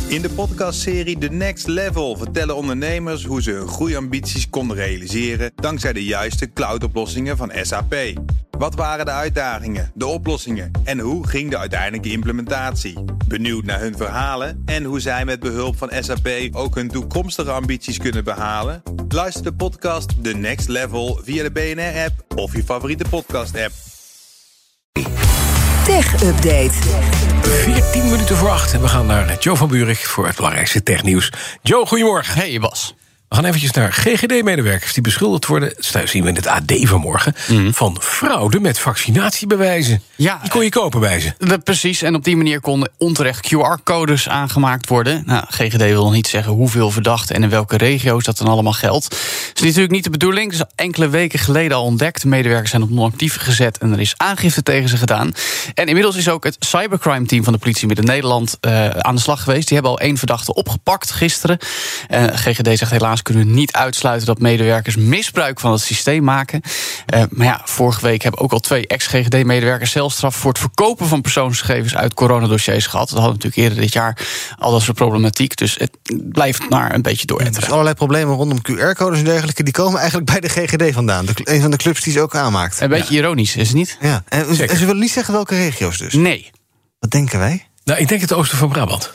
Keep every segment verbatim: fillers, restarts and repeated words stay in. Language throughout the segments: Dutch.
In de podcastserie The Next Level vertellen ondernemers hoe ze hun groeiambities konden realiseren dankzij de juiste cloudoplossingen van S A P. Wat waren de uitdagingen, de oplossingen en hoe ging de uiteindelijke implementatie? Benieuwd naar hun verhalen en hoe zij met behulp van S A P ook hun toekomstige ambities kunnen behalen? Luister de podcast The Next Level via de B N R-app of je favoriete podcast-app. Tech Update. veertien minuten voor acht en we gaan naar Joe van Buurik voor het belangrijkste technieuws. Joe, goedemorgen. Hey Bas. We gaan eventjes naar G G D-medewerkers die beschuldigd worden, dat zien we in het A D vanmorgen, mm. van fraude met vaccinatiebewijzen. Ja, die kon je kopen bij ze. Uh, precies, en op die manier konden onterecht Q R-codes aangemaakt worden. Nou, G G D wil nog niet zeggen hoeveel verdachten en in welke regio's dat dan allemaal geldt. Dat is natuurlijk niet de bedoeling. Dat is enkele weken geleden al ontdekt. De medewerkers zijn op non-actief gezet en er is aangifte tegen ze gedaan. En inmiddels is ook het cybercrime-team van de politie Midden-Nederland uh, aan de slag geweest. Die hebben al één verdachte opgepakt gisteren. Uh, G G D zegt helaas kunnen we niet uitsluiten dat medewerkers misbruik van het systeem maken. Uh, maar ja, vorige week hebben ook al twee ex-G G D-medewerkers celstraf voor het verkopen van persoonsgegevens uit coronadossiers gehad. Dat hadden natuurlijk eerder dit jaar al dat soort problematiek. Dus het blijft maar een beetje dooretteren. Dus allerlei problemen rondom Q R-codes en dergelijke, die komen eigenlijk bij de G G D vandaan. De, een van de clubs die ze ook aanmaakt. Een beetje ja. ironisch, is het niet? Ja. En, en ze willen niet zeggen welke regio's dus? Nee. Wat denken wij? Nou, ik denk het oosten van Brabant.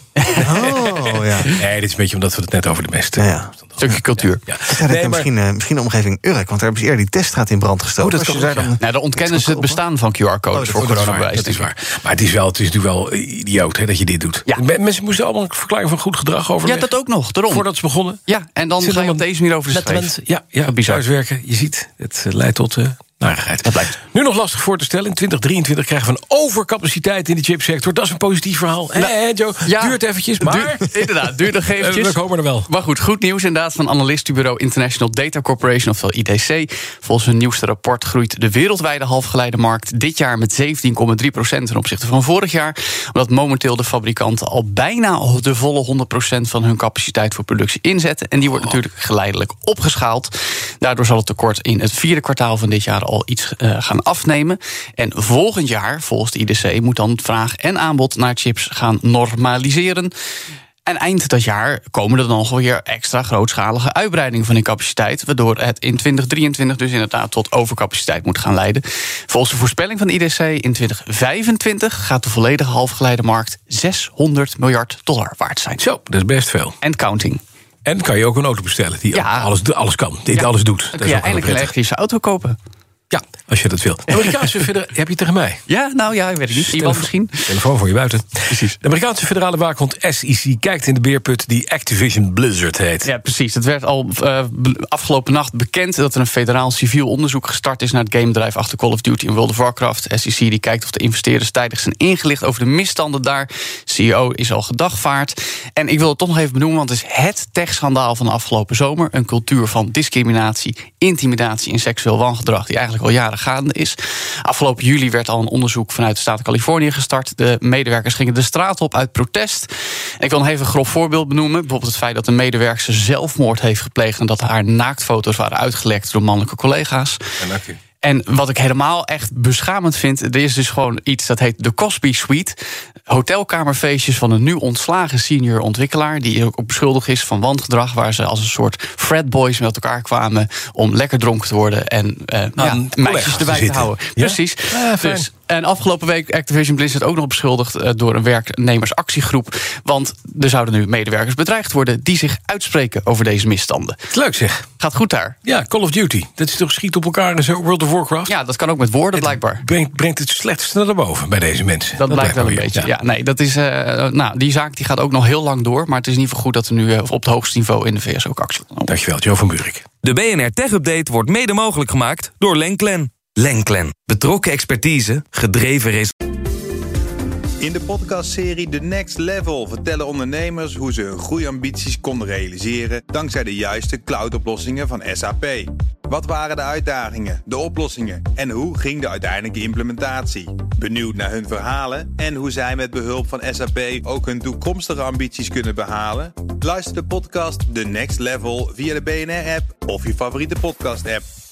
Oh, ja. Nee, dit is een beetje omdat we het net over de mest hebben. Ja, ja. Stukje cultuur. Ja, ja. Ja, nee, maar... misschien, uh, misschien de omgeving Urk, want daar hebben ze eerder die teststraat in brand gestoken. Oh, dat kan, daar dan... nou, dan ontkennen ze het bestaan van Q R-codes oh, voor coronabewijs. Dat is waar. Maar het is, wel, het is natuurlijk wel idioot hè, dat je dit doet. Ja. Mensen moesten allemaal een verklaring van goed gedrag overleggen. Ja, dat ook nog, daarom. Voordat ze begonnen. Ja, en dan ga je op deze manier over de schreef. Ja, ja thuiswerken, je ziet, het leidt tot... Uh, narigheid. Dat blijkt nu nog lastig voor te stellen. In twintig drieëntwintig krijgen we een overcapaciteit in de chipsector. Dat is een positief verhaal. Nou, hey, Joe, ja, duurt eventjes, maar... Duur, inderdaad, duurt nog eventjes. We komen er wel. Maar goed, goed nieuws inderdaad van analistenbureau International Data Corporation, ofwel I D C. Volgens hun nieuwste rapport groeit de wereldwijde halfgeleidermarkt dit jaar met zeventien komma drie procent ten opzichte van vorig jaar. Omdat momenteel de fabrikanten al bijna de volle honderd procent van hun capaciteit voor productie inzetten. En die wordt oh. natuurlijk geleidelijk opgeschaald. Daardoor zal het tekort in het vierde kwartaal van dit jaar al iets uh, gaan afnemen. En volgend jaar, volgens de I D C, moet dan vraag en aanbod naar chips gaan normaliseren. En eind dat jaar komen er dan nog weer extra grootschalige uitbreidingen van die capaciteit, waardoor het in twintig drieëntwintig dus inderdaad tot overcapaciteit moet gaan leiden. Volgens de voorspelling van de I D C in twintig vijfentwintig gaat de volledige halfgeleidermarkt zeshonderd miljard dollar waard zijn. Zo, dat is best veel. En counting. En kan je ook een auto bestellen die ja. alles, alles kan, die ja. alles doet. Dan dat kun je eindelijk een elektrische auto kopen. Ja, als je dat wilt. De Amerikaanse federaal... Heb je tegen mij? Ja, nou ja, ik weet het niet. Iemand misschien. Telefoon voor je buiten. Precies. De Amerikaanse federale waakhond S E C kijkt in de beerput die Activision Blizzard heet. Ja, precies. Het werd al uh, afgelopen nacht bekend dat er een federaal civiel onderzoek gestart is naar het gamebedrijf achter Call of Duty en World of Warcraft. S E C die kijkt of de investeerders tijdig zijn ingelicht over de misstanden daar. C E O is al gedagvaard. En ik wil het toch nog even benoemen, want het is het techschandaal van de afgelopen zomer. Een cultuur van discriminatie, intimidatie en seksueel wangedrag die eigenlijk al jaren gaande is. Afgelopen juli werd al een onderzoek vanuit de staat Californië gestart. De medewerkers gingen de straat op uit protest. En ik wil nog even een grof voorbeeld benoemen. Bijvoorbeeld het feit dat een medewerker zelfmoord heeft gepleegd en dat haar naaktfoto's waren uitgelekt door mannelijke collega's. En, en wat ik helemaal echt beschamend vind, er is dus gewoon iets dat heet de Cosby Suite. Hotelkamerfeestjes van een nu ontslagen senior ontwikkelaar, die ook beschuldigd is van wangedrag, waar ze als een soort fratboys met elkaar kwamen om lekker dronken te worden en uh, nou, ja, meisjes erbij te, te houden. Ja? Precies. Ja, dus, en afgelopen week Activision Blizzard ook nog beschuldigd uh, door een werknemersactiegroep. Want er zouden nu medewerkers bedreigd worden die zich uitspreken over deze misstanden. Leuk zeg. Gaat goed daar. Ja, Call of Duty. Dat is toch schiet op elkaar en zo, World of Warcraft? Ja, dat kan ook met woorden, het blijkbaar. Brengt, brengt het slechtste naar boven bij deze mensen. Dat, dat blijkt wel een beetje. Ja. Ja, nee, dat is, uh, nou, die zaak die gaat ook nog heel lang door. Maar het is in ieder geval goed dat er nu uh, op het hoogste niveau in de V S ook actie komt. Dankjewel, Joe van Buurik. De B N R Tech Update wordt mede mogelijk gemaakt door Lenklen. Lenklen. Betrokken expertise, gedreven resultaten. In de podcastserie The Next Level vertellen ondernemers hoe ze hun groeiambities konden realiseren dankzij de juiste cloudoplossingen van S A P. Wat waren de uitdagingen, de oplossingen en hoe ging de uiteindelijke implementatie? Benieuwd naar hun verhalen en hoe zij met behulp van S A P ook hun toekomstige ambities kunnen behalen? Luister de podcast The Next Level via de B N R-app of je favoriete podcast-app.